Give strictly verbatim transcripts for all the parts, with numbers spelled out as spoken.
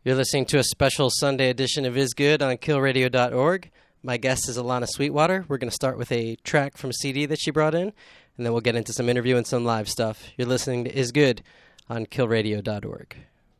You're listening to a special Sunday edition of Is Good on kill radio dot org. My guest is Alana Sweetwater. We're going to start with a track from a C D that she brought in, and then we'll get into some interview and some live stuff. You're listening to Is Good on kill radio dot org.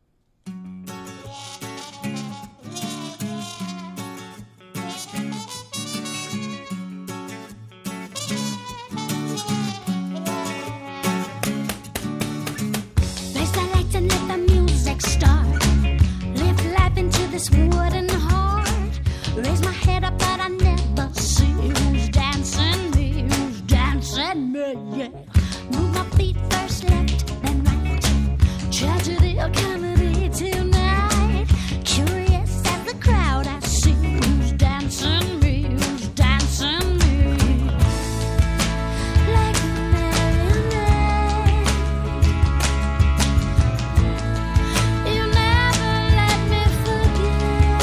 This wooden heart, raise my head up, but I never see who's dancing me, who's dancing me, yeah. Move my feet first left, then right. Tragedy or comedy tonight. Curious as the crowd, I see who's dancing me, who's dancing me. Like a marionette. You never let me forget.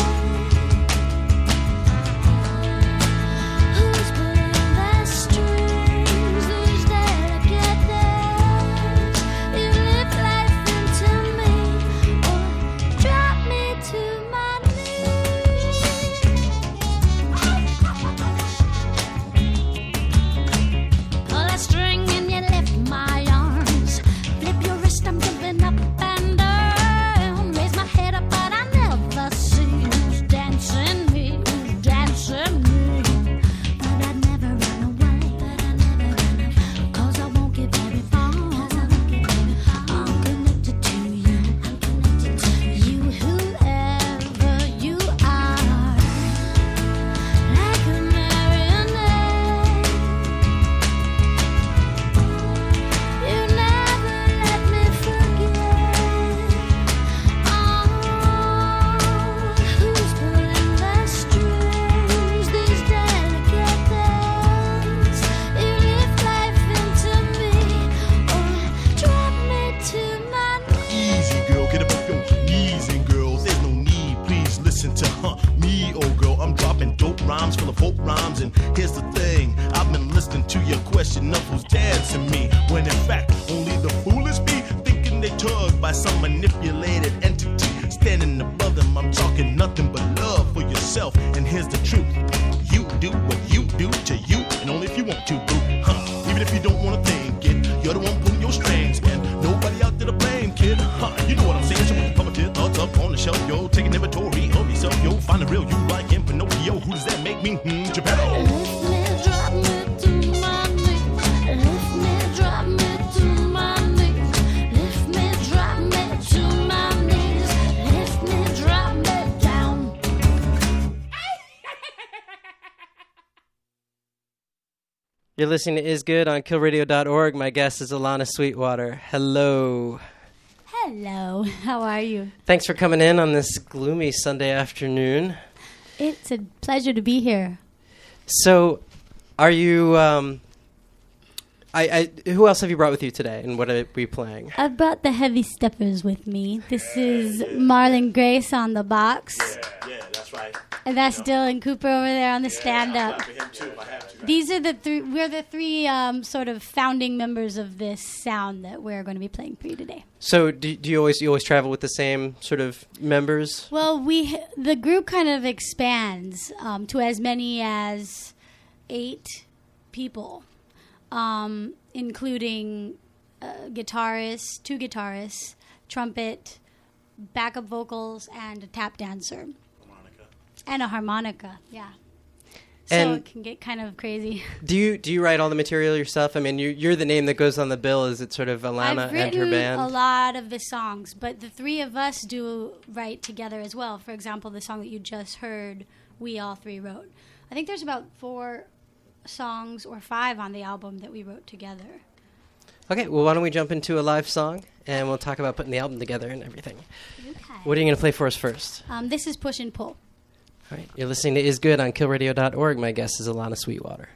Who's pulling the strings, those delicate days? You lift life into me, or drop me to my knees. Pull a string and you lift my arms. Flip your wrist, I'm jumping up and down. Raise my head up, but I never see who's dancing me, who's dancing me. But I'd never run away, but I never run away. Cause I won't get very far, cause I won't get very far. I'm connected to you, I'm connected to you, whoever you are. Like a marionette. You never let me forget. Oh, who's pulling the strings, these delicate days? You lift life into me, or drop me to my knees. Easy, girl, get up off your knees, and girls, there's no need. Please listen to huh, me, oh girl. I'm dropping dope rhymes full of folk rhymes, and here's the thing: I've been listening to your question of who's dancing me, when in fact only the foolish be thinking they tugged by some manipulated entity standing above them. I'm talking nothing but love for yourself, and here's the truth: you do what you do to you, and only if you want to, boo. Huh? Even if you don't wanna think it, you're the one pulling your strings, and nobody out there to blame, kid. Huh? You know what I'm saying? So when you put your thoughts up on the shelf, yo, take an inventory of yourself, yo, find the real you like him, Pinocchio. Who does that make me? Hmm, Geppetto. Lift me, drop me to my knees. Lift me, drop me to my knees. Lift me, drop me to my knees. Lift me, drop me down. You're listening to Is Good on kill radio dot org. My guest is Alana Sweetwater. Hello. Hello, how are you? Thanks for coming in on this gloomy Sunday afternoon. It's a pleasure to be here. So, are you? Um, I, I. Who else have you brought with you today, and what are we playing? I brought the Heavy Steppers with me. This is Marlon Grace on the box. Yeah, yeah, that's right. And that's Dylan Cooper over there on the stand-up. him too, I have to. These are the three. We're the three um, sort of founding members of this sound that we're going to be playing for you today. So, do, do you always you always travel with the same sort of members? Well, we the group kind of expands um, to as many as eight people, um, including uh, guitarists, two guitarists, trumpet, backup vocals, and a tap dancer. And a harmonica, yeah. So And- it can get kind of crazy. Do you do you write all the material yourself? I mean, you, you're the name that goes on the bill. Is it sort of Alana I've and her written band? a lot of the songs, but the three of us do write together as well. For example, the song that you just heard, we all three wrote. I think there's about four songs or five on the album that we wrote together. Okay, well, why don't we jump into a live song, and we'll talk about putting the album together and everything. Okay. What are you going to play for us first? Um, this is Push and Pull. All right, you're listening to Is Good on kill radio dot org. My guest is Alana Sweetwater.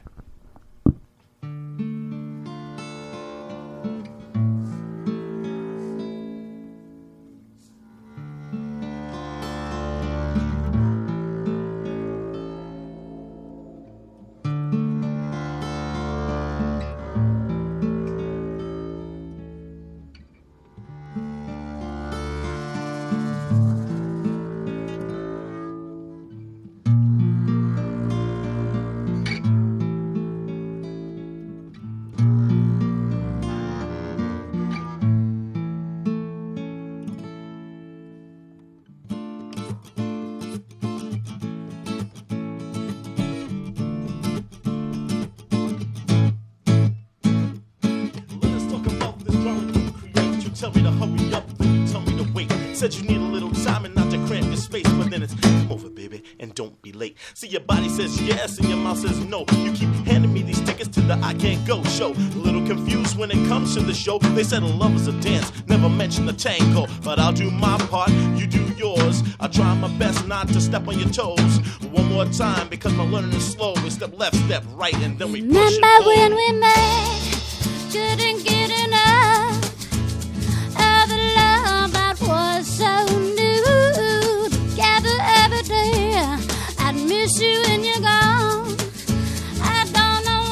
Said you need a little time and not to cramp your space, but then it's come over, baby, and don't be late. See, your body says yes and your mouth says no. You keep handing me these tickets to the I Can't Go show. A little confused when it comes to the show. They said a love is a dance, never mention the tango. But I'll do my part, you do yours. I'll try my best not to step on your toes. One more time, because my learning is slow. We step left, step right, and then we push and Remember pull. when we met, couldn't get enough of the love that was so new. Together every day, I'd miss you when you're gone. I don't know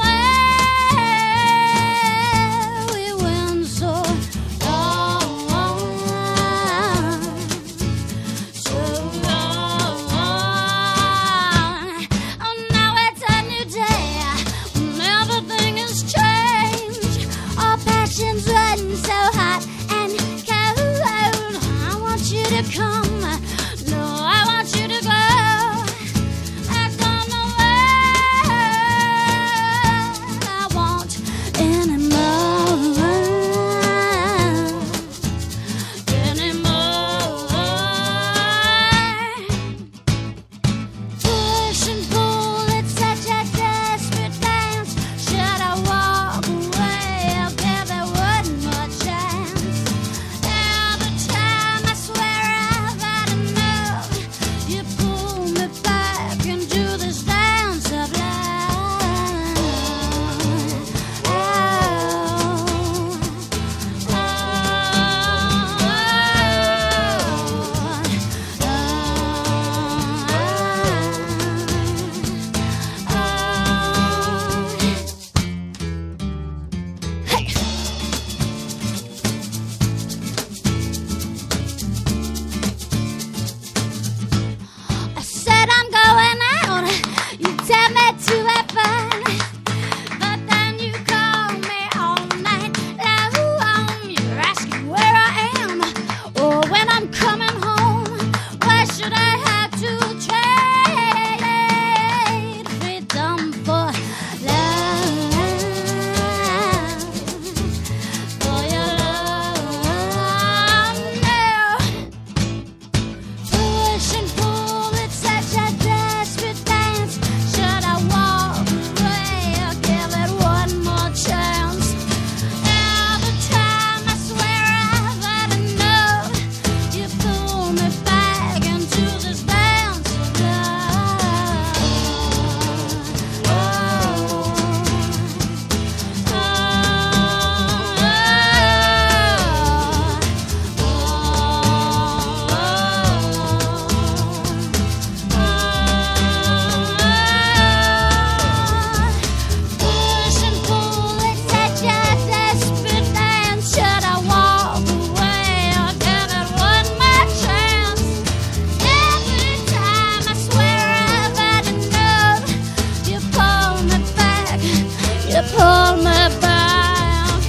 where we went so long, so long. Oh, now it's a new day, when everything has changed. Our passions run so hot and cold. I want you to come, no, I want you to go. I don't know what I want anymore, anymore. Push and pull, it's such a desperate dance. Should I walk away or give it one more chance? Every time I swear I've had enough, you pull me back into this dance of love. Oh, Hey! I said I'm going out. You tell me to have fun, but then you call me all night long. You're asking where I am or when I'm coming home. Why should I have to trade freedom for love? For your love, no. Push and pull, it's such a desperate dance. Should I walk away or give it one more chance? Every time I swear I've had enough, you pull me back into this dance of love. Oh, Push and pull, it's such a desperate dance. Should I walk away or give it one more chance? Every time I swear I've had enough, you pull me back, you pull me back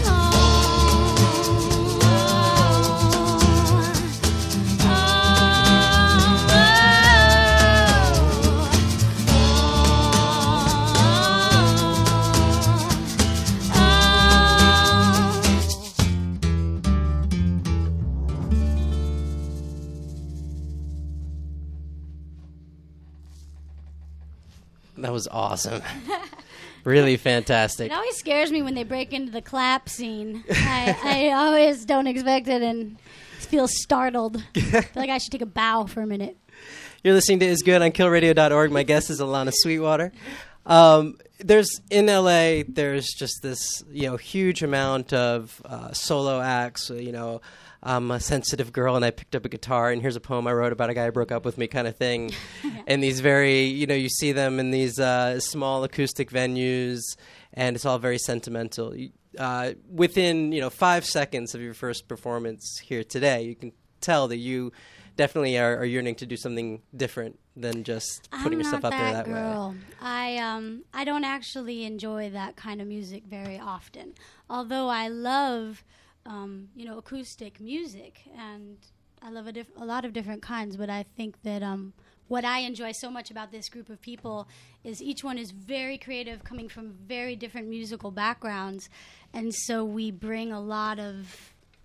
That was awesome. Really fantastic. It always scares me when they break into the clap scene. I, I always don't expect it and feel startled. I feel like I should take a bow for a minute. You're listening to Is Good on kill radio dot org. My guest is Alana Sweetwater. Um, there's in L A. There's just this, you know, huge amount of uh, solo acts. You know, I'm a sensitive girl, and I picked up a guitar, and here's a poem I wrote about a guy who broke up with me, kind of thing. And these very, you know, you see them in these uh, small acoustic venues, and it's all very sentimental. You- Uh, within, you know, five seconds of your first performance here today, you can tell that you definitely are, are yearning to do something different than just putting I'm yourself not out there that that girl. way. I um I don't actually enjoy that kind of music very often. Although I love um, you know, acoustic music, and I love a, diff- a lot of different kinds. But I think that um, what I enjoy so much about this group of people is each one is very creative, coming from very different musical backgrounds, and so we bring a lot of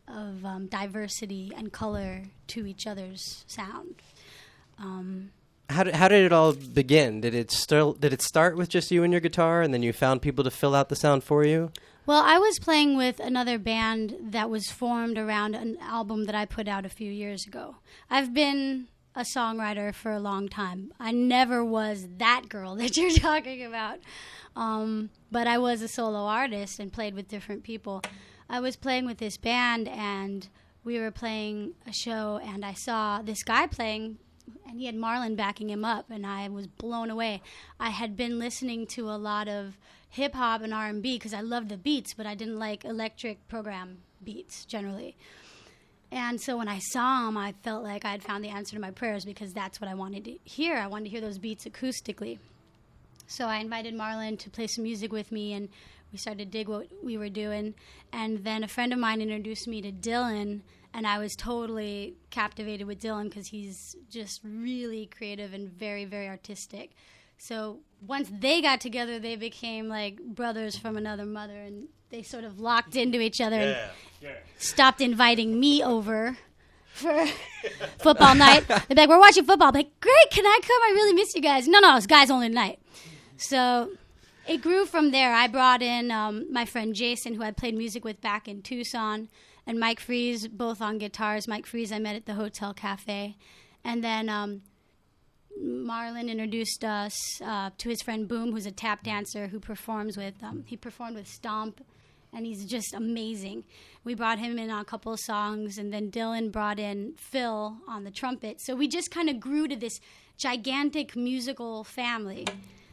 of um, diversity and color to each other's sound. Um, How did how did it all begin? Did it still did it start with just you and your guitar, and then you found people to fill out the sound for you? Well, I was playing with another band that was formed around an album that I put out a few years ago. I've been a songwriter for a long time. I never was that girl that you're talking about, um, but I was a solo artist and played with different people. I was playing with this band, and we were playing a show, and I saw this guy playing, and he had Marlon backing him up, and I was blown away. I had been listening to a lot of hip-hop and R and B because I loved the beats, but I didn't like electric program beats generally. And so when I saw him, I felt like I'd found the answer to my prayers because that's what I wanted to hear. I wanted to hear those beats acoustically. So I invited Marlon to play some music with me, and we started to dig what we were doing. And then a friend of mine introduced me to Dylan, and I was totally captivated with Dylan because he's just really creative and very, very artistic. So once they got together, they became like brothers from another mother, and they sort of locked into each other and Yeah, yeah. stopped inviting me over for football night. They'd be like, we're watching football. I'm like, great, can I come? I really miss you guys. No, no, it's guys only night. So it grew from there. I brought in um, my friend Jason, who I played music with back in Tucson, and Mike Freeze, both on guitars. Mike Freeze I met at the Hotel Cafe. And then um, Marlon introduced us uh, to his friend Boom, who's a tap dancer who performs with, um, he performed with Stomp, and he's just amazing. We brought him in on a couple of songs, and then Dylan brought in Phil on the trumpet. So we just kind of grew to this gigantic musical family.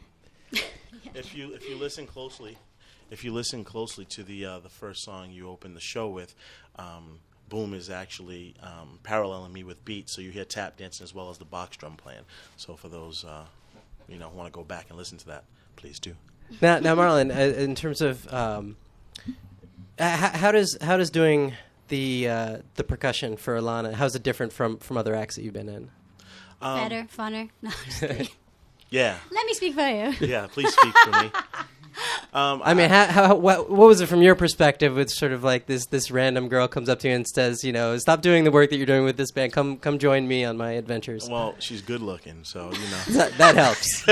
If you if you listen closely, if you listen closely to the uh, the first song you opened the show with, um, Boom is actually um, paralleling me with beats, so you hear tap dancing as well as the box drum playing. So for those uh, you know who want to go back and listen to that, please do. Now, now, Marlon, uh, in terms of um, h- how does how does doing the uh, the percussion for Alana, how's it different from, from other acts that you've been in? Um, Better, funner. No, I'm just kidding. Yeah, Let me speak for you. yeah. Please speak for me. Um, I mean, how, how what, what was it from your perspective? With sort of like this this random girl comes up to you and says, you know, stop doing the work that you're doing with this band. Come come join me on my adventures. Well, she's good looking, so you know. that, that helps.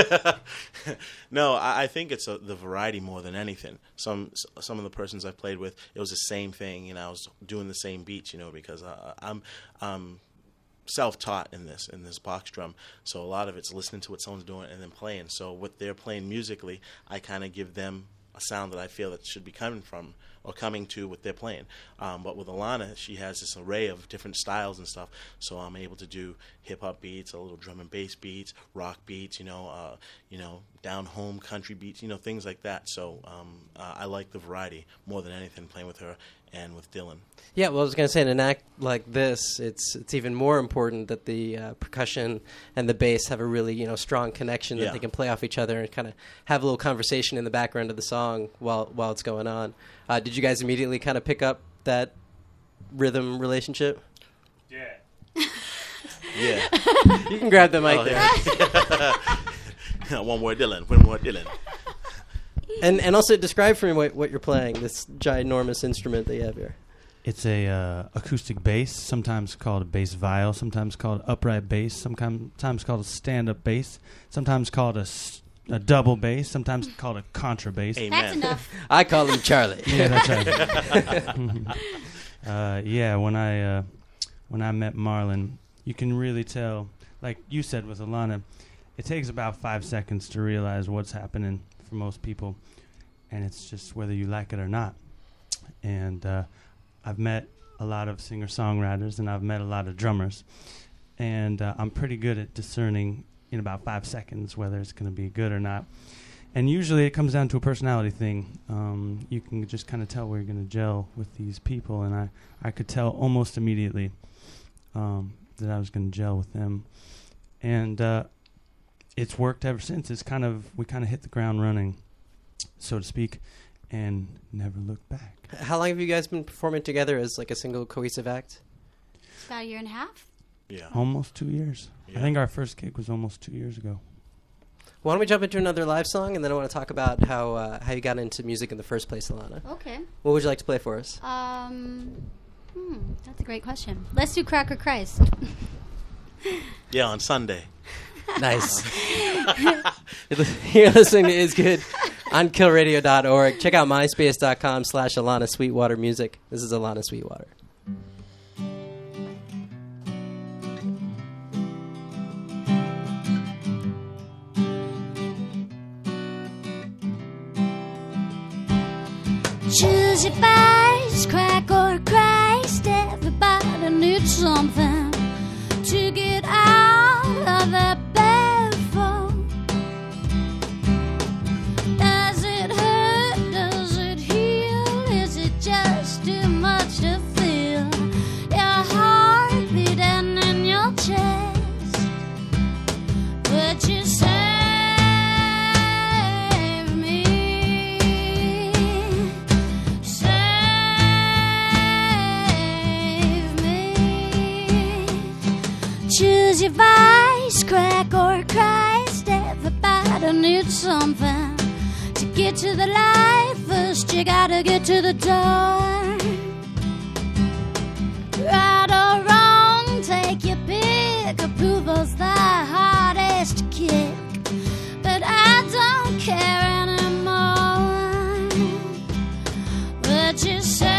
No, I, I think it's a, the variety more than anything. Some some of the persons I've played with, it was the same thing. You know, I was doing the same beats. You know, because uh, I'm um, self-taught in this in this box drum, so a lot of it's listening to what someone's doing and then playing. So what they're playing musically, I kind of give them a sound that I feel that should be coming from or coming to what they're playing. Um, but with Alana, she has this array of different styles and stuff, so I'm able to do hip-hop beats, a little drum and bass beats, rock beats, you know, uh, you know, down-home country beats, you know, things like that. So um, uh, I like the variety more than anything playing with her and with Dylan. Yeah, well, I was going to say, in an act like this, it's it's even more important that the uh, percussion and the bass have a really, you know, strong connection, that Yeah. they can play off each other and kind of have a little conversation in the background of the song while while it's going on. Uh, did you guys immediately kind of pick up that rhythm relationship? Yeah. Yeah. You can grab the mic Oh, there. yeah. One more Dylan, one more Dylan. And and also describe for me what, what you're playing, this ginormous instrument that you have here. It's a uh, acoustic bass, sometimes called a bass viol, sometimes called upright bass, sometimes called a stand-up bass, sometimes called a, s- a double bass, sometimes called a contrabass. Amen. That's enough. I call him Charlie. Yeah, that's right. uh, yeah, when I uh, when I met Marlon, you can really tell, like you said with Alana, it takes about five seconds to realize what's happening for most people, and it's just whether you like it or not. And uh, I've met a lot of singer-songwriters, and I've met a lot of drummers, and uh, I'm pretty good at discerning in about five seconds whether it's going to be good or not. And usually it comes down to a personality thing. Um, you can just kind of tell where you're going to gel with these people, and I, I could tell almost immediately um, that I was going to gel with them. And uh, it's worked ever since. It's kind of, we kind of hit the ground running, so to speak, and never looked back. How long have you guys been performing together as like a single cohesive act? It's about a year and a half. Yeah. Almost two years. Yeah. I think our first gig was almost two years ago. Why don't we jump into another live song, and then I want to talk about how uh, how you got into music in the first place, Alana. Okay. What would you like to play for us? Um, Hmm, that's a great question. Let's do Cracker Christ. Yeah, on Sunday. Nice. You're listening to Is Good on kill radio dot org. Check out myspace.com slash Alana Sweetwater Music. This is Alana Sweetwater. Choose your vice, crack or Christ. Everybody needs something to get out of that bad fall. Does it hurt? Does it heal? Is it just too much to feel? Your heart beating in your chest. But you say choose your vice, crack or Christ. Everybody needs something to get to the light. First you gotta get to the door. Right or wrong, take your pick. Approval's the hardest kick, but I don't care anymore. But you say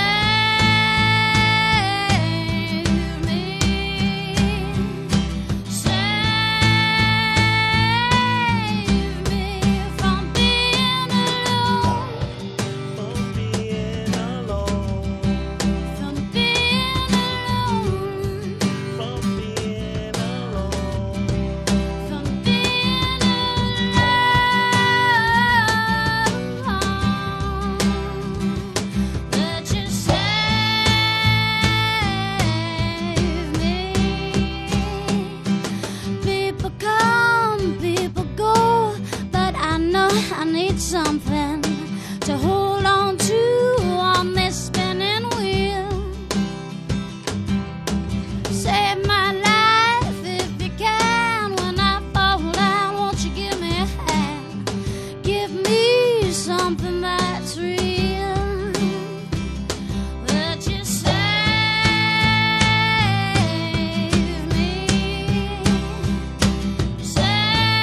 something to hold on to on this spinning wheel. Save my life if you can. When I fall down, won't you give me a hand? Give me something that's real. But you save me. Save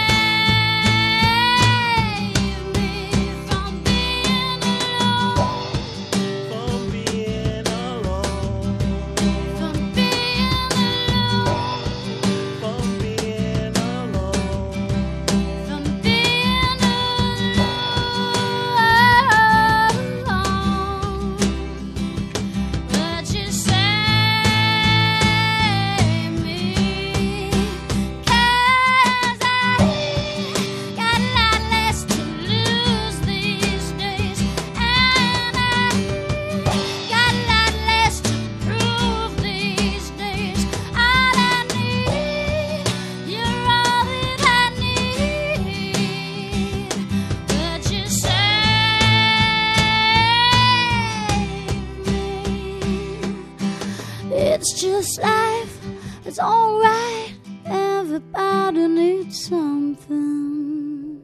it's just life, it's alright. Everybody needs something.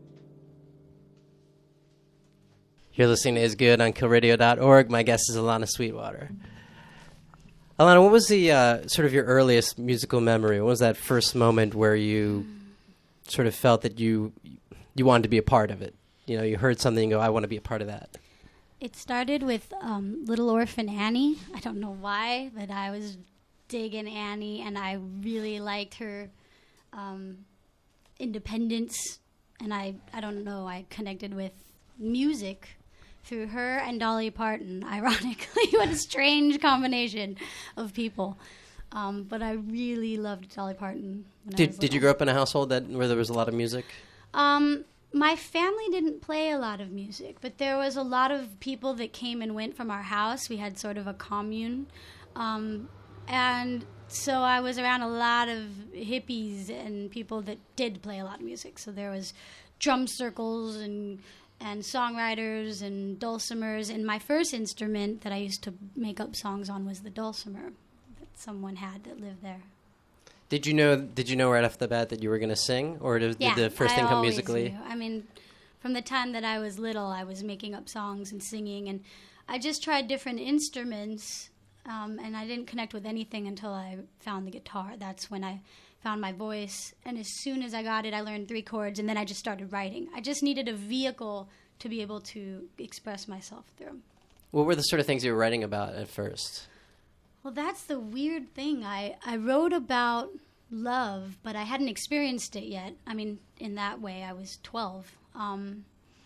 You're listening to Is Good on kill radio dot org. My guest is Alana Sweetwater. Alana, what was the uh, sort of your earliest musical memory? What was that first moment where you sort of felt that you you wanted to be a part of it? You know, you heard something and go, I want to be a part of that. It started with um, Little Orphan Annie. I don't know why, but I was digging Annie, and I really liked her um, independence. And I, I don't know, I connected with music through her and Dolly Parton. Ironically, what a strange combination of people. Um, but I really loved Dolly Parton. When I Did was Did you little. grow up in a household that where there was a lot of music? Um, my family didn't play a lot of music, but there was a lot of people that came and went from our house. We had sort of a commune. Um, and so I was around a lot of hippies and people that did play a lot of music. So there was drum circles and and songwriters and dulcimers. And my first instrument that I used to make up songs on was the dulcimer that someone had that lived there. Did you know? Did you know right off the bat that you were going to sing, or did, Yeah, did the first I thing come always musically? knew. I mean, from the time that I was little, I was making up songs and singing, and I just tried different instruments Um, and I didn't connect with anything until I found the guitar. That's when I found my voice. And as soon as I got it, I learned three chords, and then I just started writing. I just needed a vehicle to be able to express myself through. What were the sort of things you were writing about at first? Well, that's the weird thing. I, I wrote about love, but I hadn't experienced it yet. I mean, in that way, I was twelve. Um,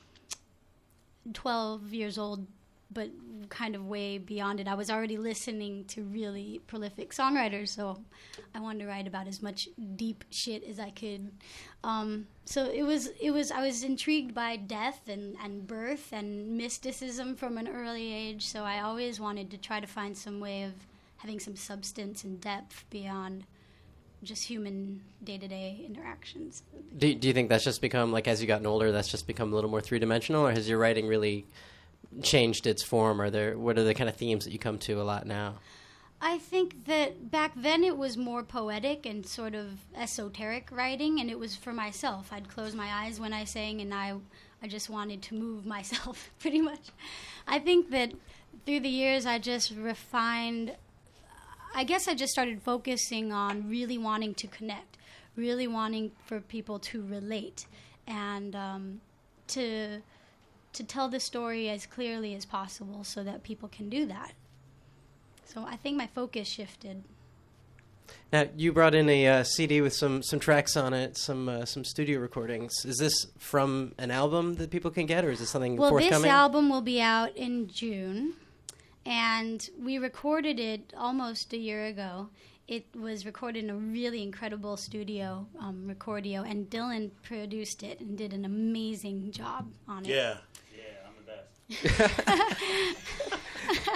twelve years old, but kind of way beyond it. I was already listening to really prolific songwriters, so I wanted to write about as much deep shit as I could. Um, so it was, it was. I was intrigued by death and, and birth and mysticism from an early age, so I always wanted to try to find some way of having some substance and depth beyond just human day-to-day interactions. Do, do you think that's just become, like, as you've gotten older, that's just become a little more three-dimensional, or has your writing really changed its form? Are there, what are the kind of themes that you come to a lot now? I think that back then it was more poetic and sort of esoteric writing, and it was for myself. I'd close my eyes when I sang, and I, I just wanted to move myself, pretty much. I think that through the years I just refined... I guess I just started focusing on really wanting to connect, really wanting for people to relate, and um, to to tell the story as clearly as possible so that people can do that. So I think my focus shifted. Now, you brought in a uh, C D with some, some tracks on it, some uh, some studio recordings. Is this from an album that people can get, or is this something well, forthcoming? Well, this album will be out in June. And we recorded it almost a year ago. It was recorded in a really incredible studio, um, Recordio, and Dylan produced it and did an amazing job on it. Yeah. Yeah, I'm the best.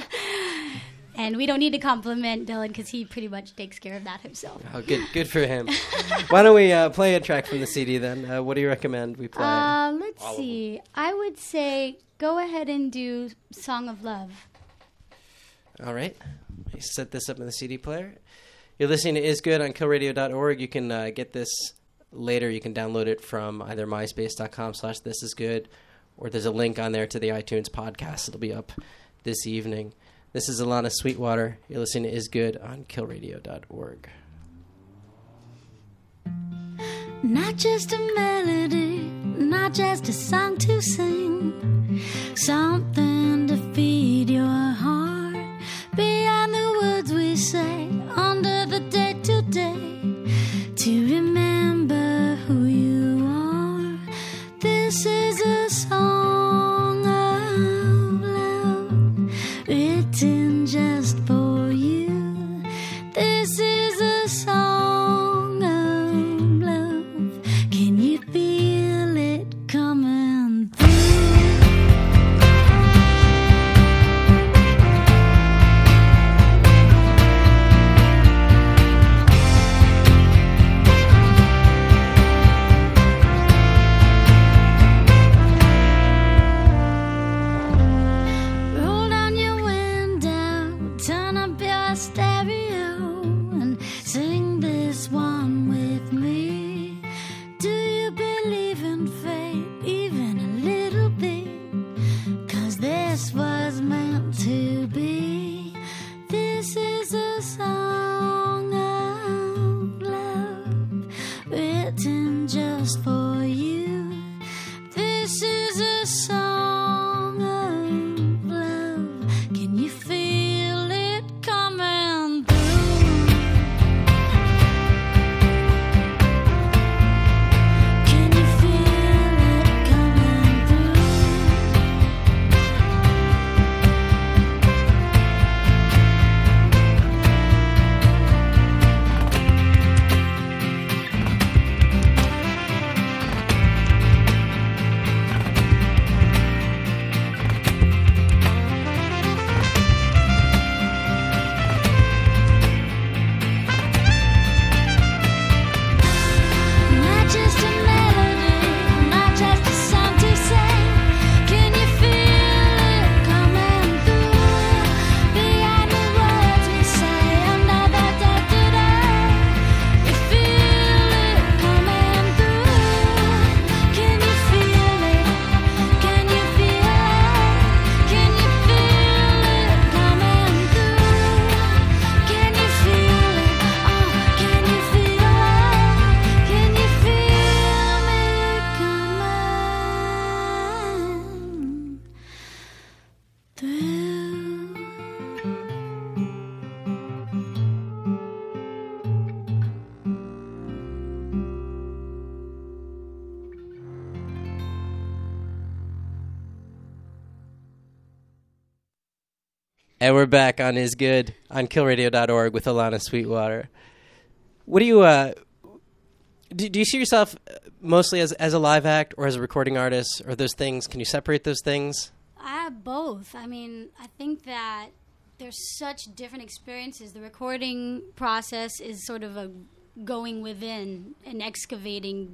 And we don't need to compliment Dylan because he pretty much takes care of that himself. Oh, good, good for him. Why don't we uh, play a track from the C D then? Uh, what do you recommend we play? Uh, let's All of see. I would say go ahead and do Song of Love. All right. Let me set this up in the C D player. You're listening to Is Good on kill radio dot org. You can uh, get this later. You can download it from either myspace.com slash this is good, or there's a link on there to the iTunes podcast. It'll be up this evening. This is Alana Sweetwater. You're listening to Is Good on kill radio dot org. Not just a melody, not just a song to sing, something to feed your heart. Beyond the words we say, under the day-to-day, to remember who you are. This is a song of love, written just for you. This is a song of love. Can you feel it coming through? And we're back on Is Good on kill radio dot org with Alana Sweetwater. What do you, uh, do, do you see yourself mostly as, as a live act or as a recording artist, or those things? Can you separate those things? I have both. I mean, I think that there's such different experiences. The recording process is sort of a going within and excavating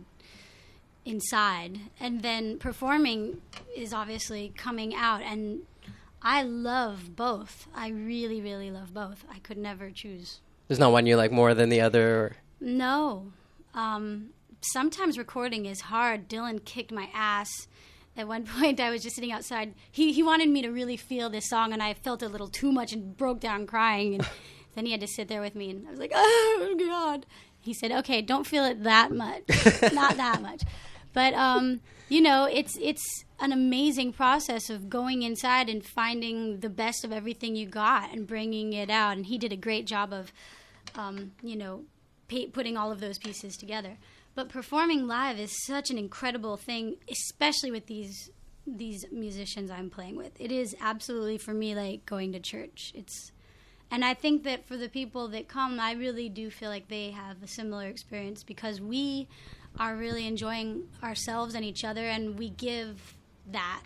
inside. And then performing is obviously coming out. And I love both. I really, really love both. I could never choose. There's not one you like more than the other? Or? No. Um, sometimes recording is hard. Dylan kicked my ass. At one point, I was just sitting outside. He he wanted me to really feel this song, and I felt a little too much and broke down crying. And then he had to sit there with me, and I was like, oh, God. He said, okay, don't feel it that much. Not that much. But, um, you know, it's it's an amazing process of going inside and finding the best of everything you got and bringing it out. And he did a great job of, um, you know, pa- putting all of those pieces together. But performing live is such an incredible thing, especially with these these musicians I'm playing with. It is absolutely, for me, like going to church. It's, and I think that for the people that come, I really do feel like they have a similar experience because we are really enjoying ourselves and each other, and we give that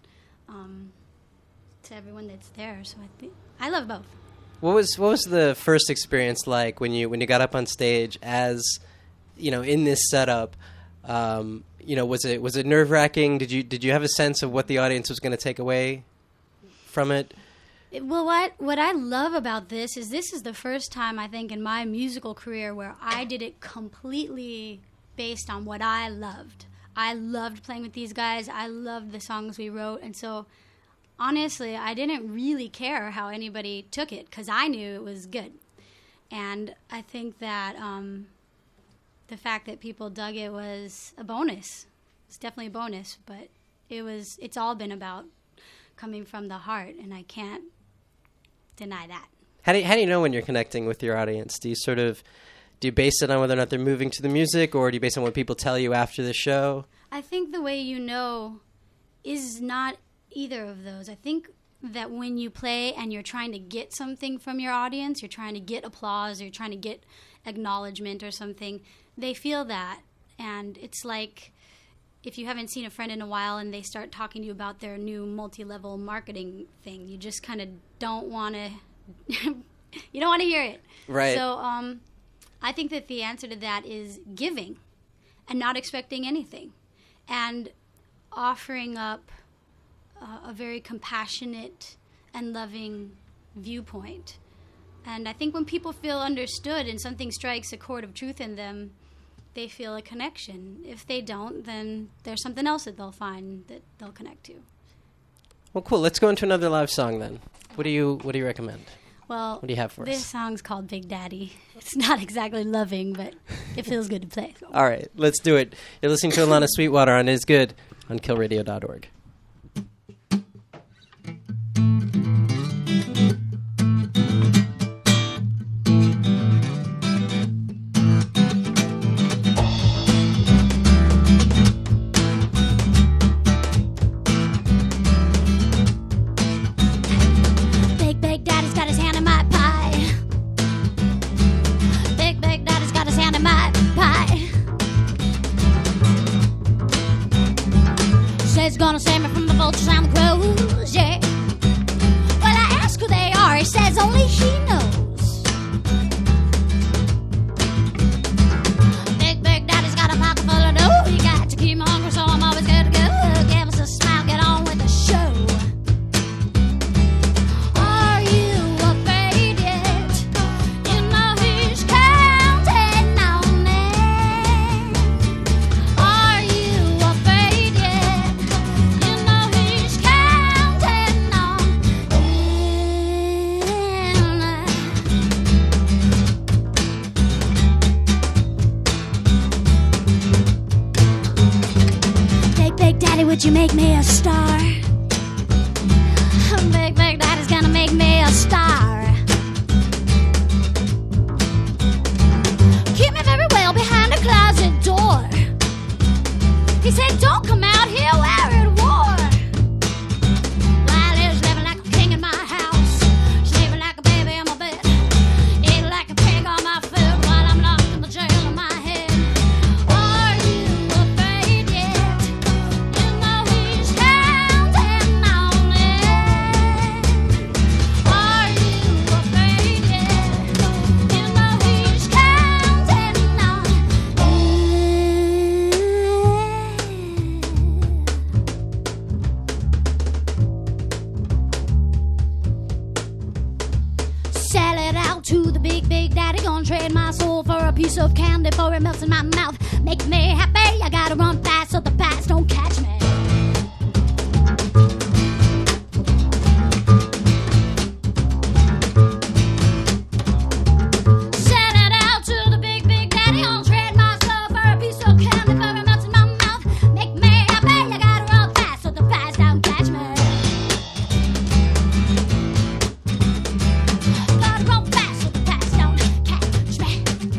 um, to everyone that's there. So I think I love both. What was what was the first experience like when you when you got up on stage as, you know, in this setup? Um, you know, was it was it nerve wracking? Did you did you have a sense of what the audience was going to take away from it? Well, what what I love about this is this is the first time I think in my musical career where I did it completely based on what I loved. I loved playing with these guys. I loved the songs we wrote, and so honestly, I didn't really care how anybody took it because I knew it was good. And I think that um, the fact that people dug it was a bonus. It's definitely a bonus, but it was. It's all been about coming from the heart, and I can't deny that. How do you, how do you know when you're connecting with your audience? Do you sort of do you base it on whether or not they're moving to the music, or do you base it on what people tell you after the show? I think the way you know is not either of those. I think that when you play and you're trying to get something from your audience, you're trying to get applause, or you're trying to get acknowledgement or something, they feel that. And it's like if you haven't seen a friend in a while and they start talking to you about their new multi-level marketing thing, you just kind of don't want to you don't want to hear it. Right. So um, I think that the answer to that is giving and not expecting anything and offering up uh, a very compassionate and loving viewpoint. And I think when people feel understood and something strikes a chord of truth in them, they feel a connection. If they don't, then there's something else that they'll find that they'll connect to. Well, cool. Let's go into another live song then. What do you What do you recommend? Well, what do you have for this us? song's called Big Daddy. It's not exactly loving, but it feels good to play. So. All right, let's do it. You're listening to Alana Sweetwater on Is Good on kill radio dot org. Gonna save me from the vultures and the crows, yeah. Well, I ask who they are, he says only he knows. Big, big daddy's got a pocket full of dough. You got to keep me hungry, so I'm always good to go. Give us a smile, get on with the show. Are you afraid yet? You know he's counting on me. Are you afraid yet? Would you make me a star? Big, big daddy's gonna make me a star. Keep me very well behind a closet door. He said, don't come out here wearing war. While he's living like a king in my house, before it melts in my mouth. Make me happy, I gotta run fast so the past don't catch me. Send it out to the big, big daddy. I'll trade myself for a piece of candy before it melts in my mouth. Make me happy, I gotta run fast so the past don't catch me. Gotta run fast so the past don't catch me.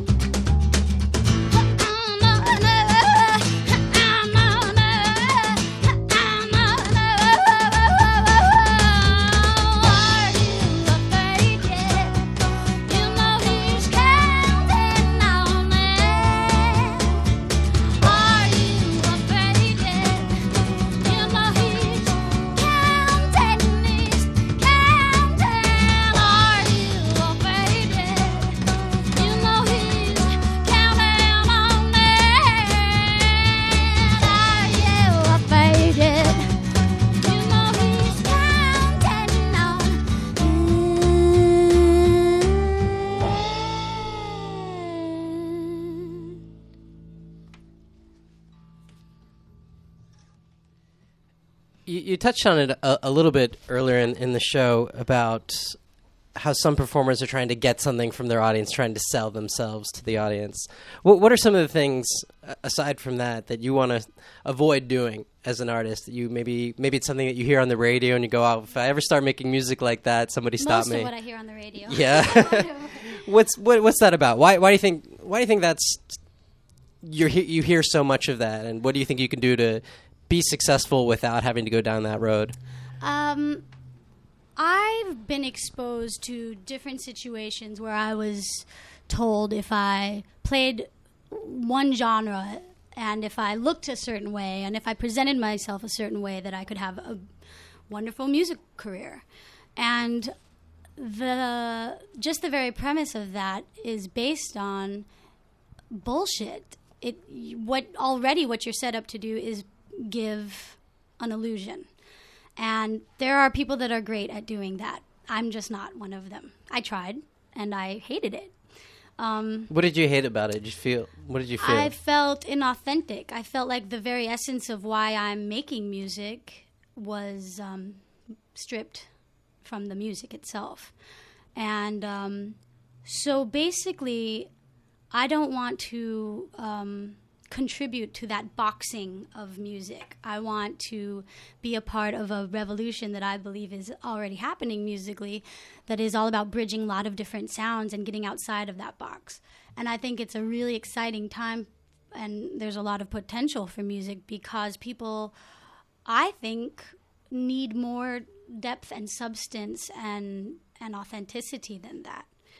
You, you touched on it a, a little bit earlier in, in the show about how some performers are trying to get something from their audience, trying to sell themselves to the audience. What, what are some of the things, uh, aside from that, that you want to avoid doing as an artist? That you maybe maybe it's something that you hear on the radio and you go, "Oh, if I ever start making music like that, somebody stop Most me." of what I hear on the radio. Yeah. what's what, what's that about? Why why do you think why do you think that's you you hear so much of that, and what do you think you can do to be successful without having to go down that road? Um, I've been exposed to different situations where I was told if I played one genre and if I looked a certain way and if I presented myself a certain way that I could have a wonderful music career. And the just the very premise of that is based on bullshit. It what already what you're set up to do is give an illusion. And there are people that are great at doing that. I'm just not one of them. I tried, and I hated it. Um, what did you hate about it? Did you feel? What did you feel? I felt inauthentic. I felt like the very essence of why I'm making music was um, stripped from the music itself. And um, so basically, I don't want to Um, contribute to that boxing of music. I want to be a part of a revolution that I believe is already happening musically, that is all about bridging a lot of different sounds and getting outside of that box. And I think it's a really exciting time, and there's a lot of potential for music because people, I think, need more depth and substance and, and authenticity than that.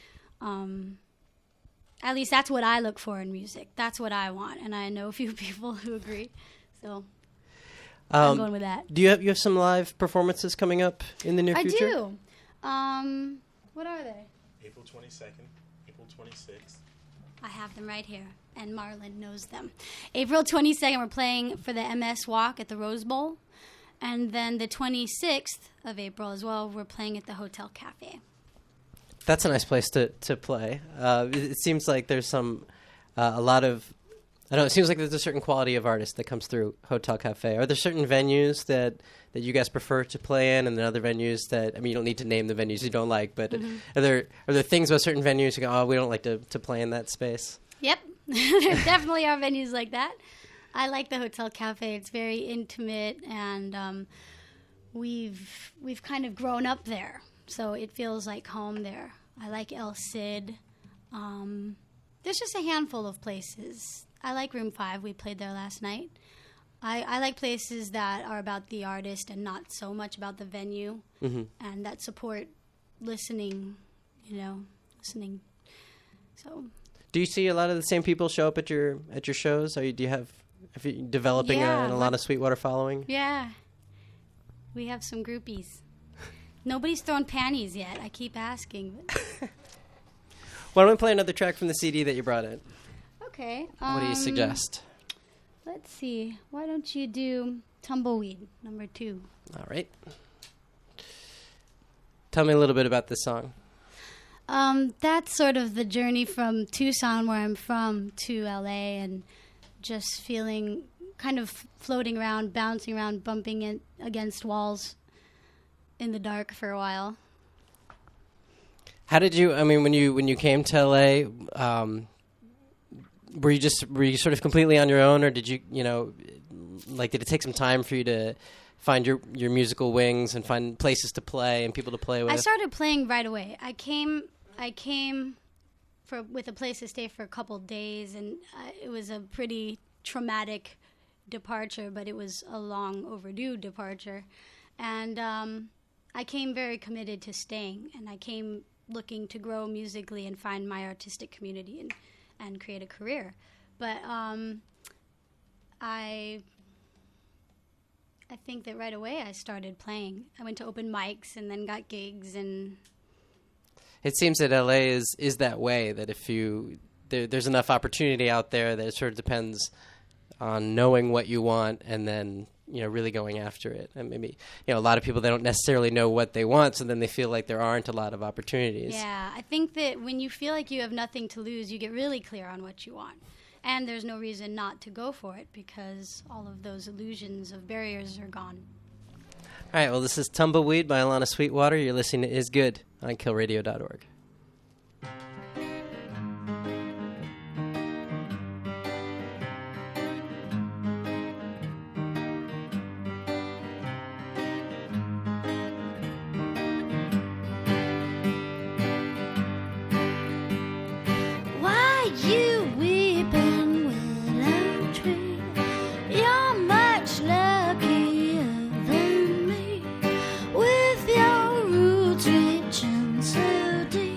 Um, At least that's what I look for in music. That's what I want, and I know a few people who agree. So I'm Um, going with that. Do you have you have some live performances coming up in the near I future? do. Um, what are they? April twenty-second, April twenty-sixth. I have them right here, and Marlon knows them. April twenty-second, we're playing for the M S Walk at the Rose Bowl, and then the twenty-sixth of April as well, we're playing at the Hotel Cafe. That's a nice place to to play. Uh, it, it seems like there's some uh, a lot of I don't know. It seems like there's a certain quality of artist that comes through Hotel Cafe. Are there certain venues that, that you guys prefer to play in, and then other venues that I mean, you don't need to name the venues you don't like, but Mm-hmm. are there are there things about certain venues you go, oh, we don't like to, to play in that space? Yep, there definitely are venues like that. I like the Hotel Cafe. It's very intimate, and um, we've we've kind of grown up there, so it feels like home there. I like El Cid. Um, there's just a handful of places. I like Room Five. We played there last night. I, I like places that are about the artist and not so much about the venue, Mm-hmm. and that support listening. You know, listening. So. Do you see a lot of the same people show up at your at your shows? Are you, do you have have you developing Yeah, a, an Alana Sweetwater following? Yeah. We have some groupies. Nobody's thrown panties yet. I keep asking. Why don't we play another track from the C D that you brought in? Okay. What do you um, suggest? Let's see. Why don't you do Tumbleweed, number two? All right. Tell me a little bit about this song. Um, that's sort of the journey from Tucson, where I'm from, to L A, and just feeling kind of floating around, bouncing around, bumping it against walls in the dark for a while. How did you? I mean, when you when you came to L A, um, were you just were you sort of completely on your own, or did you you know, like did it take some time for you to find your your musical wings and find places to play and people to play with? I started playing right away. I came I came for with a place to stay for a couple days, and uh, it was a pretty traumatic departure, but it was a long overdue departure, and um, I came very committed to staying, and I came looking to grow musically and find my artistic community and, and create a career. But um, I I think that right away I started playing. I went to open mics and then got gigs. And it seems that L A is, is that way, that if you there, there's enough opportunity out there that it sort of depends on knowing what you want and then you know, really going after it. And maybe, you know, a lot of people, they don't necessarily know what they want, so then they feel like there aren't a lot of opportunities. Yeah, I think that when you feel like you have nothing to lose, you get really clear on what you want. And there's no reason not to go for it because all of those illusions of barriers are gone. All right, well, this is Tumbleweed by Alana Sweetwater. You're listening to Is Good on kill radio dot org. You weeping willow tree, you're much luckier than me, with your roots reaching so deep.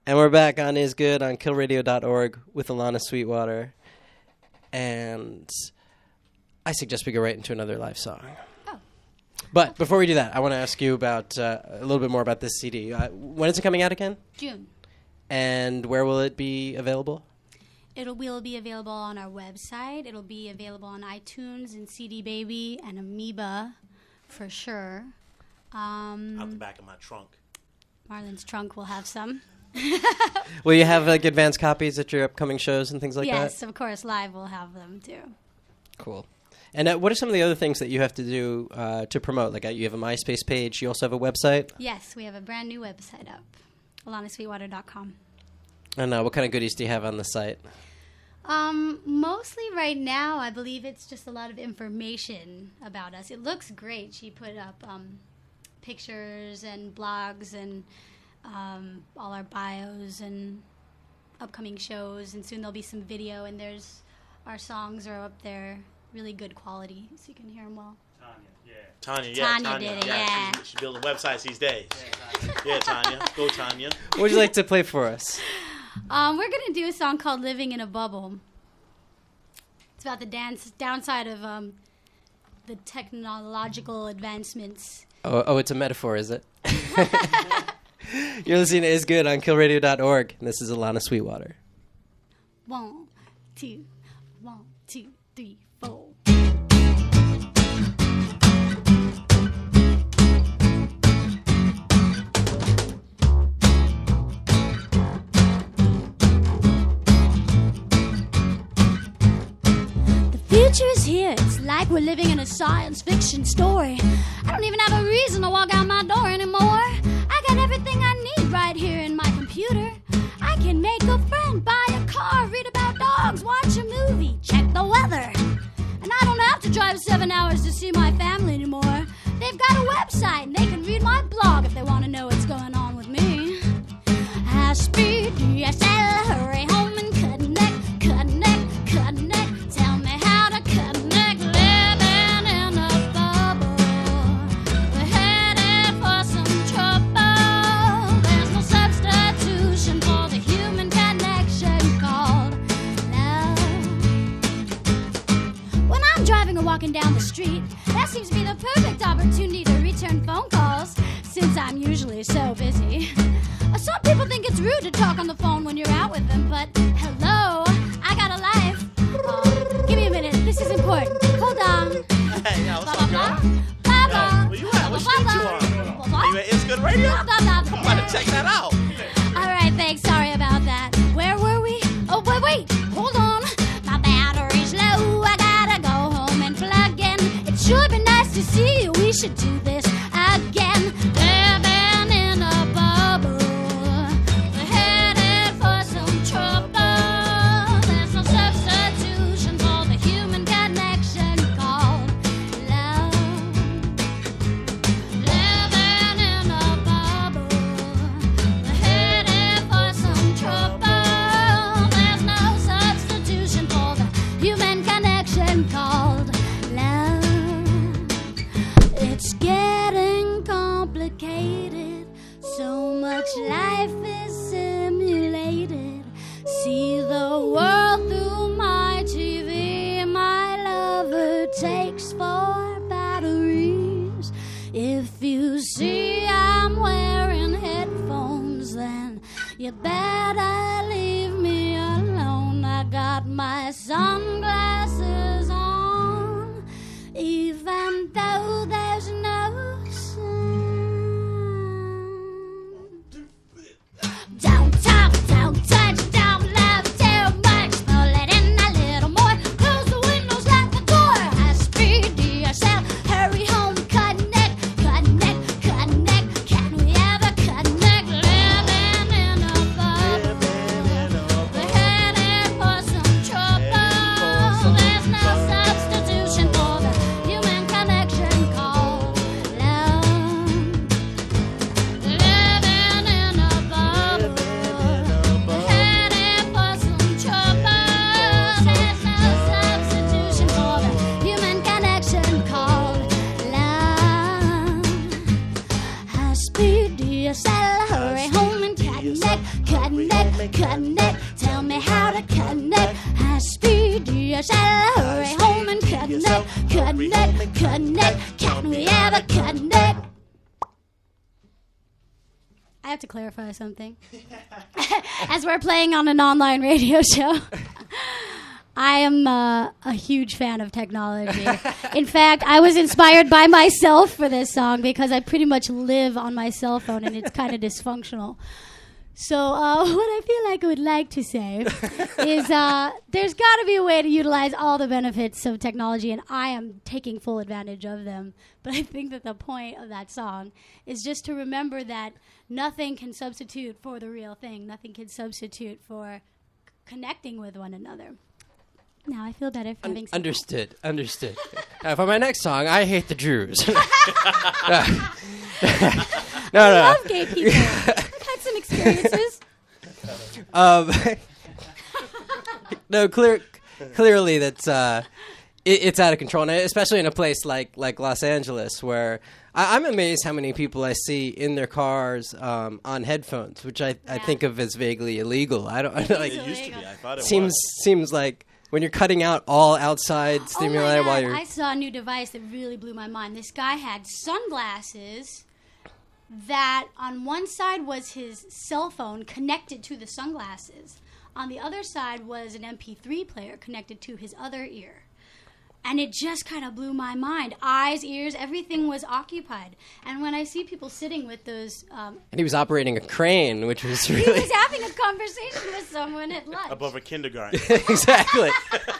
And we're back on Is Good on kill radio dot org with Alana Sweetwater. And I suggest we go right into another live song. Oh. But before we do that, I want to ask you about uh, a little bit more about this C D. Uh, when is it coming out again? June. And where will it be available? It'll will be available on our website. It'll be available on iTunes and C D Baby and Amoeba for sure. Um, Out the back of my trunk. Marlon's trunk will have some. Will you have like advanced copies at your upcoming shows and things like yes, that? of course. Live will have them too. Cool. And uh, what are some of the other things that you have to do uh, to promote? Like uh, you have a MySpace page. You also have a website. Yes, we have a brand new website up, alana sweetwater dot com. And uh, what kind of goodies do you have on the site? Um, mostly right now, I believe it's just a lot of information about us. It looks great. She put up um, pictures and blogs and um, all our bios and upcoming shows, and soon there'll be some video, and there's our songs are up there, really good quality, so you can hear them well. Tanya, yeah, Tanya Tanya. did it, yeah. yeah. She's, she's building websites these days. Yeah, Tanya. Go, Tanya. What would you like to play for us? Um, we're going to do a song called Living in a Bubble. It's about the dance downside of um, the technological advancements. Oh, oh, it's a metaphor, is it? You're listening to Is Good on kill radio dot org, and this is Alana Sweetwater. One, two, one, two, three, four. Future is here. It's like we're living in a science fiction story. I don't even have a reason to walk out my door anymore. I got everything I need right here in my computer. I can make a friend, buy a car, read about dogs, watch a movie, check the weather. And I don't have to drive seven hours to see my family anymore. They've got a website and they can read my blog if they want to know what's going on with me. High speed D S L, hurry home and connect, connect, connect. Tell me how to connect, living in a bubble. We're headed for some trouble. There's no substitution for the human connection called love. When I'm driving or walking down the street, that seems to be the perfect opportunity to return phone calls, since I'm usually so busy. Some people think it's rude to talk on the phone when you're out with them, but hello, I got a life. Oh, give me a minute, this is important. Hold on. Hey, yo, what's Blah, up, blah, girl? blah, blah, Yo, where you at? What blah, street blah, you on? blah, blah. Are you at It's Good Radio? Blah, blah, blah, I'm blah. about to check that out. All right, thanks. Sorry about that. Where were we? Oh, wait, wait. Hold on. My battery's low. I gotta go home and plug in. It sure be nice to see you. We should do this again. Living in a bubble. We're headed for some trouble. There's no substitution for the human connection called love. Living in a bubble. We're headed for some trouble. There's no substitution for the human connection called love. It's getting complicated. So much life is simulated. See the world through my T V. My lover takes four batteries. If you see I'm wearing headphones, then you better leave me alone. I got my sunglasses on, even though there's no sun. Don't talk, don't touch, don't love too much. Pull it in a little more. Close the windows, lock the door. High speed D S L, hurry home, connect, connect, connect. Can we ever connect? Living in a bubble. We're headed for some trouble. There's no substitution for the human connection called connect, connect. Tell me how to connect. High speed, yes, I'll hurry home and connect, connect, connect. Can we ever connect? I have to clarify something. As we're playing on an online radio show, I am uh, a huge fan of technology. In fact, I was inspired by myself for this song because I pretty much live on my cell phone and it's kind of dysfunctional. So uh, what I feel like I would like to say is uh, there's got to be a way to utilize all the benefits of technology, and I am taking full advantage of them. But I think that the point of that song is just to remember that nothing can substitute for the real thing. Nothing can substitute for c- connecting with one another. Now I feel better for Un- having said understood, understood. Uh, for my next song, I Hate the Jews. no, no, I no. love gay people. I've had some experiences. Um, no, clear, clearly that's uh, it, it's out of control, and especially in a place like like Los Angeles, where I, I'm amazed how many people I see in their cars um, on headphones, which I, I Yeah. think of as vaguely illegal. I don't I don't, like. It used to be. I thought it Seems was. seems like when you're cutting out all outside stimuli oh my while God, you're. I saw a new device that really blew my mind. This guy had sunglasses that on one side was his cell phone connected to the sunglasses. On the other side was an M P three player connected to his other ear. And it just kind of blew my mind. Eyes, ears, everything was occupied. And when I see people sitting with those... Um, And he was operating a crane, which was he really was having a conversation with someone at lunch. Above a kindergarten. exactly.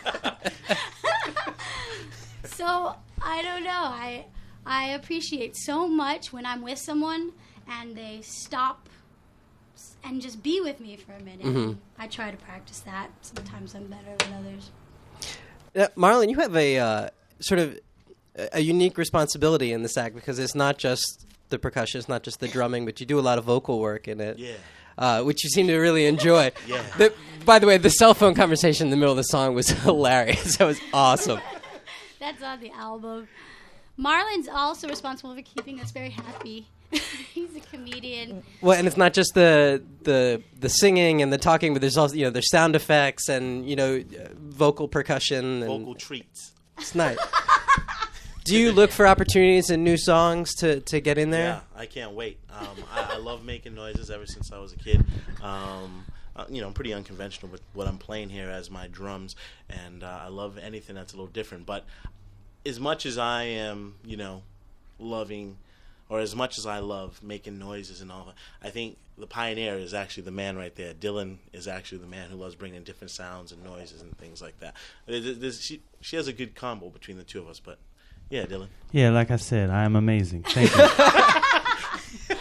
So I don't know. I I appreciate so much when I'm with someone and they stop s- and just be with me for a minute. Mm-hmm. I try to practice that. Sometimes I'm better than others. Uh, Marlon, you have a uh, sort of a, a unique responsibility in this act because it's not just the percussion, it's not just the drumming, but you do a lot of vocal work in it. Yeah. Uh, which you seem to really enjoy. Yeah. The, by the way, the cell phone conversation in the middle of the song was hilarious. That was awesome. That's on the album. Marlon's also responsible for keeping us very happy. He's a comedian. Well, and it's not just the the the singing and the talking, but there's also you know there's sound effects and you know uh, vocal percussion and Vocal treats. it's nice. Do you look for opportunities and new songs to, to get in there? Yeah, I can't wait. Um, I, I love making noises ever since I was a kid. Um, uh, you know, I'm pretty unconventional with what I'm playing here as my drums, and uh, I love anything that's a little different. But as much as I am, you know, loving, or as much as I love making noises and all that, I think the pioneer is actually the man right there. Dylan is actually the man who loves bringing different sounds and noises and things like that. There's, there's, she, she has a good combo between the two of us, but yeah, Dylan. Yeah, like I said, I am amazing. Thank you.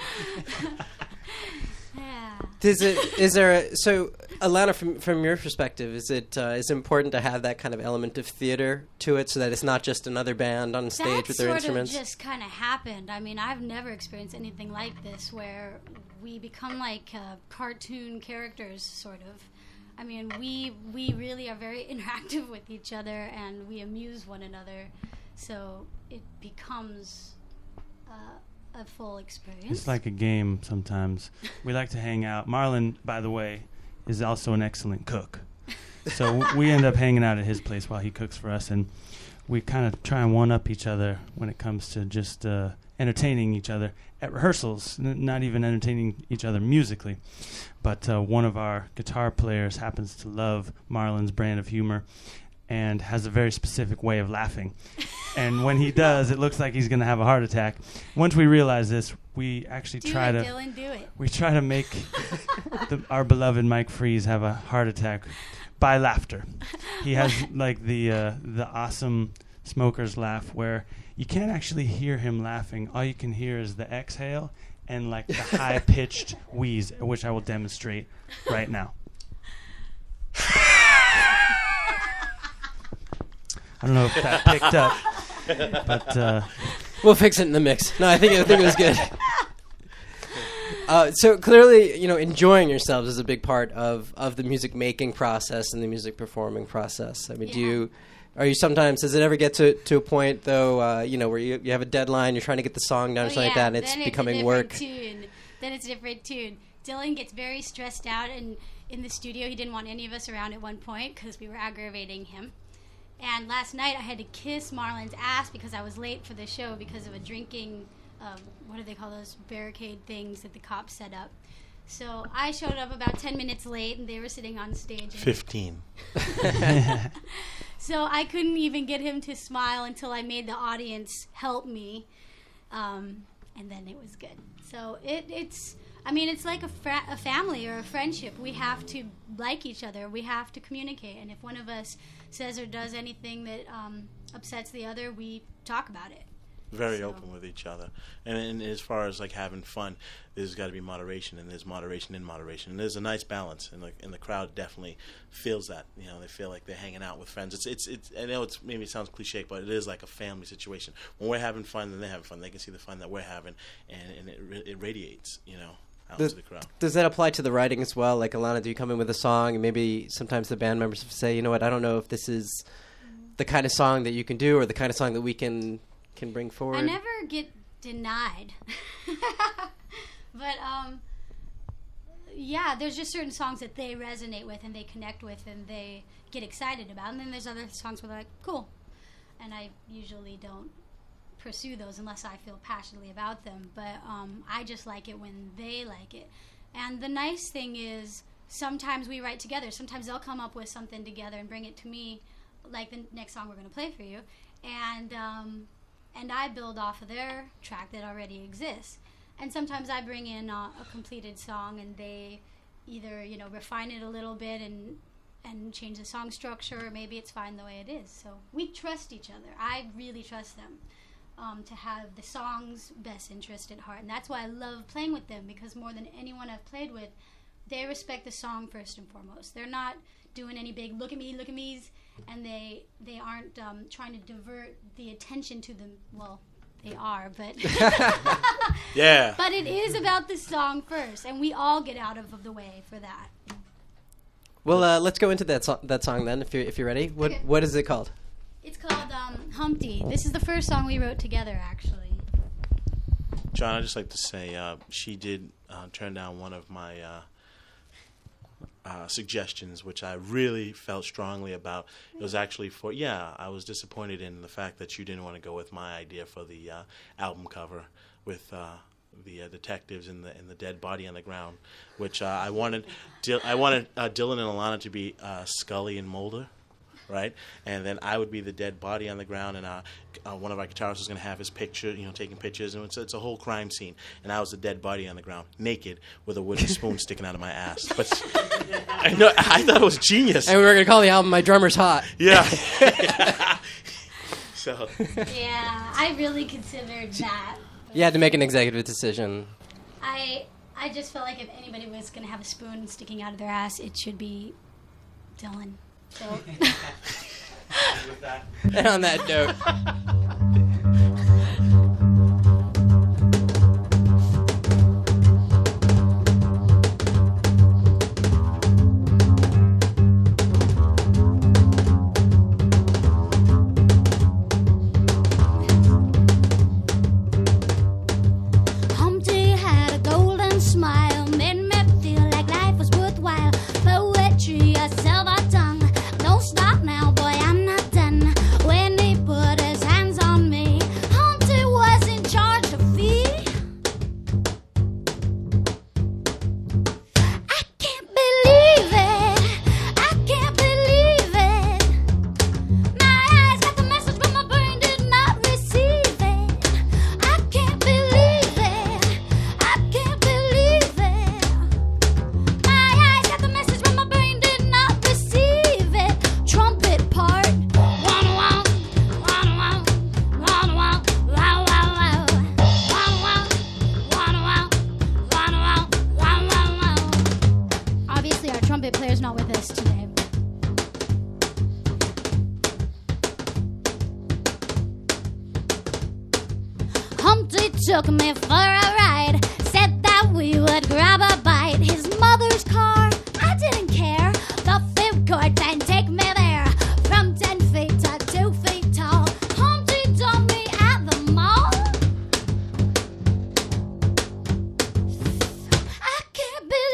Yeah. Is it is there a, so Alana from from your perspective is it uh, is it important to have that kind of element of theater to it so that it's not just another band on stage That with their sort instruments? of just kind of happened. I mean, I've never experienced anything like this where we become like uh, cartoon characters, sort of. I mean, we we really are very interactive with each other, and we amuse one another. So it becomes uh, a full experience. It's like a game sometimes. We like to hang out. Marlon, by the way, is also an excellent cook. So we end up hanging out at his place while he cooks for us, and we kind of try and one-up each other when it comes to just uh, entertaining each other at rehearsals, n- not even entertaining each other musically. But uh, one of our guitar players happens to love Marlon's brand of humor and has a very specific way of laughing. And when he does, it looks like he's going to have a heart attack. Once we realize this, we actually do try it, to Dylan, do it. we try to make the, our beloved Mike Freeze have a heart attack by laughter. He has like the uh, the awesome smoker's laugh where you can't actually hear him laughing. All you can hear is the exhale and like the high pitched wheeze, which I will demonstrate right now. I don't know if that picked up, but uh, We'll fix it in the mix. No, I think I think it was good. Uh, so clearly, you know, enjoying yourselves is a big part of, of the music making process and the music performing process. I mean, do Yeah. you are you sometimes does it ever get to, to a point though, uh, you know, where you you have a deadline, you're trying to get the song down or Oh, something yeah. like that, and it's Then becoming a work? different tune. Then it's a different tune. Dylan gets very stressed out, and in the studio, he didn't want any of us around at one point because we were aggravating him. And last night, I had to kiss Marlon's ass because I was late for the show because of a drinking, um, what do they call those barricade things that the cops set up. So I showed up about ten minutes late, and they were sitting on stage. Fifteen. So I couldn't even get him to smile until I made the audience help me, um, and then it was good. So it, it's, I mean, it's like a, fra- a family or a friendship. We have to like each other. We have to communicate. And if one of us says or does anything that um, upsets the other, we talk about it. Very So- open with each other. And, and as far as like having fun, there's got to be moderation, and there's moderation in moderation. And there's a nice balance, and the, and the crowd definitely feels that. You know, they feel like they're hanging out with friends. It's, it's, it's. I know it's maybe it sounds cliche, but it is like a family situation. When we're having fun, then they're having fun. They can see the fun that we're having, and, and it, it radiates, you know, out Does, to the crowd. does that apply to the writing as well? Like, Alana, do you come in with a song, and maybe sometimes the band members say, you know what, I don't know if this is the kind of song that you can do or the kind of song that we can can bring forward? I never get denied. But, um, yeah, there's just certain songs that they resonate with and they connect with and they get excited about. And then there's other songs where they're like, cool. And I usually don't pursue those unless I feel passionately about them. But um, I just like it when they like it. And the nice thing is sometimes we write together. Sometimes they'll come up with something together and bring it to me, like the next song we're going to play for you. And... Um, And I build off of their track that already exists. And sometimes I bring in uh, a completed song, and they either, you know, refine it a little bit and and change the song structure, or maybe it's fine the way it is. So we trust each other. I really trust them um, to have the song's best interest at heart. And that's why I love playing with them, because more than anyone I've played with, they respect the song first and foremost. They're not doing any big look at me, look at me's, and they they aren't um, trying to divert the attention to them. Well, they are, but Yeah. but it is about the song first, and we all get out of the way for that. Well, uh, let's go into that so- that song then, if you're if you're ready. What Okay. what is it called? It's called um, Humpty. This is the first song we wrote together, actually. John, I'd just like to say uh, she did uh, turn down one of my uh, uh, suggestions, which I really felt strongly about. It was actually for, yeah, I was disappointed in the fact that you didn't want to go with my idea for the uh, album cover with uh, the uh, detectives and the and the dead body on the ground, which uh, I wanted Dil- I wanted uh, Dylan and Alana to be uh, Scully and Mulder. Right, and then I would be the dead body on the ground, and uh, uh, one of our guitarists was going to have his picture, you know, taking pictures, and it's, it's a whole crime scene. And I was the dead body on the ground, naked, with a wooden spoon sticking out of my ass. But I know, I thought it was genius. And we were going to call the album My Drummer's Hot. Yeah. So Yeah, I really considered that. You had to make an executive decision. I I just felt like if anybody was going to have a spoon sticking out of their ass, it should be Dylan. So. And on that note... Humpty had a golden smile, made me feel like life was worthwhile. Poetry, a silver tongue. Don't stop now, boy, I'm not done. When he put his hands on me, Humpty was in charge of me. I can't believe it. I can't believe it. My eyes got the message, but my brain did not receive it. I can't believe it. I can't believe it. My eyes got the message, but my brain did not receive it. Trumpet part. Wow, wow, wow, wow, wow, wow, wow, wow, wow. Wow, wow, wow, wow, wow, wow, wow, wow. Obviously, our trumpet player's not with us today. Humpty took me for a ride, said that we would grab a bite. His mother's car, I didn't care. The fifth chord and take me there. From ten feet to two feet tall, Humpty dumped me at the mall. I can't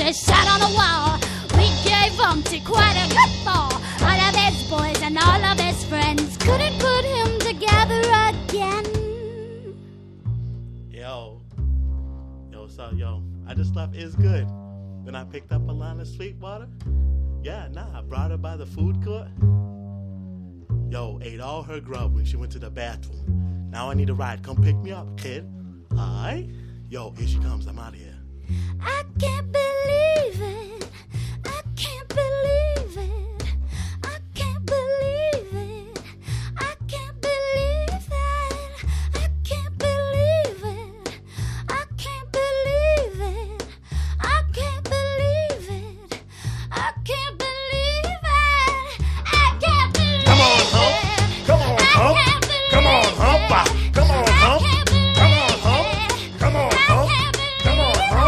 they sat on the wall. We gave Humpty quite a good fall. All of his boys and all of his friends couldn't put him together again. Yo. Yo, so, yo, I just left Is Good. Then I picked up Alana Sweetwater. Yeah, nah, I brought her by the food court. Yo, ate all her grub when she went to the bathroom. Now I need a ride. Come pick me up, kid. Alright? Yo, here she comes. I'm out of here. I can't believe it. I can't believe it. I can't believe it. I can't believe it. I can't believe it. I can't believe it. I can't believe it. I can't believe it. I can't believe it. Come on, hump. Come on, hump. Come on, hump. Ah, Come on, hump. Come on, hump. Come on, hump. Come on, hump.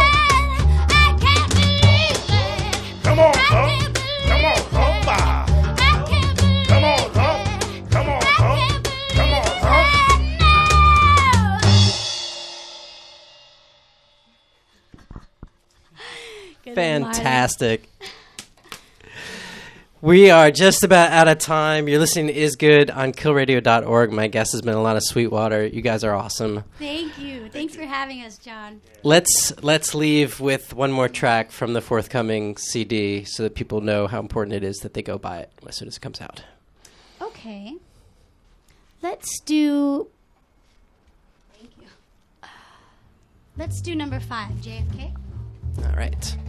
Come on, hump. Come on, hump. Ah. Come on, hump. Come on, hump. Come on, hump. Fantastic. We are just about out of time. You're listening to Is Good on kill radio dot org. My guest has been Alana Sweetwater. You guys are awesome. Thank you. Thanks for having us, John. Let's let's leave with one more track from the forthcoming C D so that people know how important it is that they go buy it as soon as it comes out. Okay. Let's do. Thank you. Let's do number five, J F K. All right.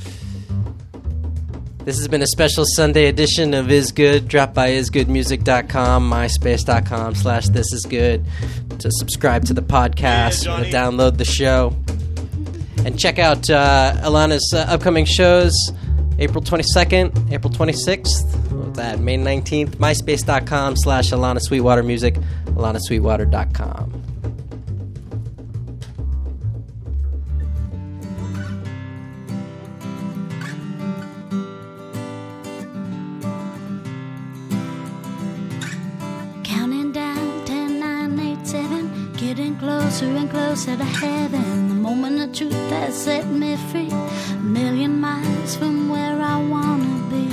This has been a special Sunday edition of Is Good. Drop by is good music dot com, myspace dot com slash this is good to subscribe to the podcast, Yeah, or to Johnny. download the show. And check out uh, Alana's uh, upcoming shows, April twenty-second, April twenty-sixth, what was that, May nineteenth, myspace dot com slash Alana Sweetwater Music, alana sweetwater dot com. Counting down ten, nine, eight, seven, getting closer and closer to heaven. The moment of truth has set me free, a million miles from where I wanna be.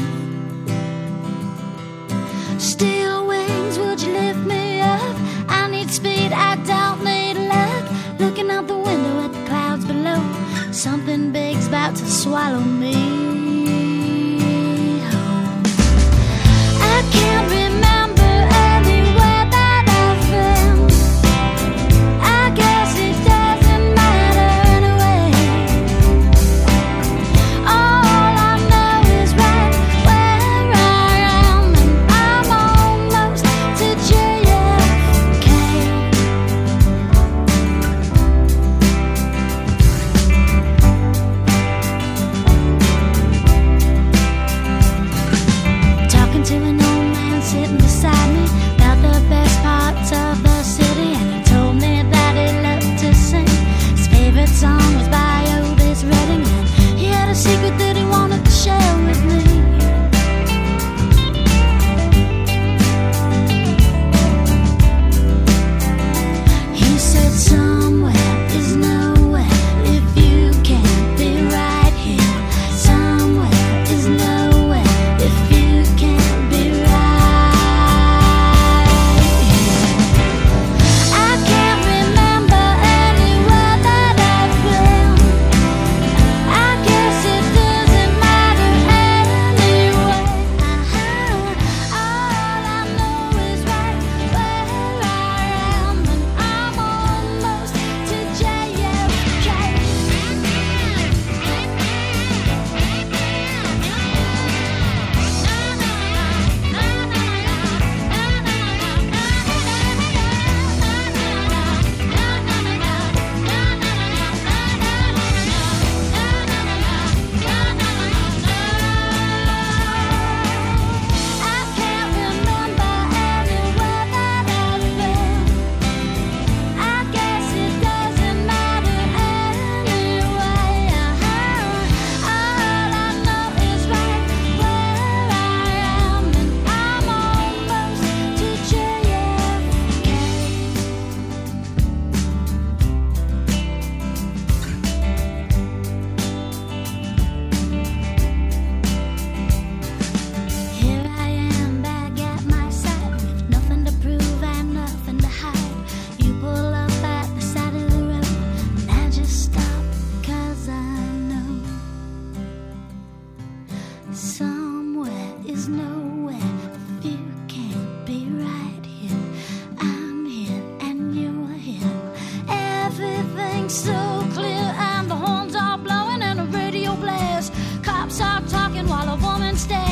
Steel wings, would you lift me up? I need speed, I don't need luck. Looking out the window at the clouds below, something big's about to swallow me whole. I can't remember anywhere that I've been. I guess it doesn't matter anyway. All I know is right where I am, and I'm almost to J F K. Talking to an old man sitting beside me about the best parts of the city, and he told me that he loved to sing. His favorite song was by Otis Redding, and he had a secret that he wanted to share with me. He said somewhere is nowhere if you can't be right here. Somewhere is nowhere if you can't be right here. I can't remember anywhere that I've been. I guess it doesn't matter. Somewhere is nowhere if you can't be right here. I'm here and you're here. Everything's so clear and the horns are blowing and the radio blares. Cops are talking while a woman stares.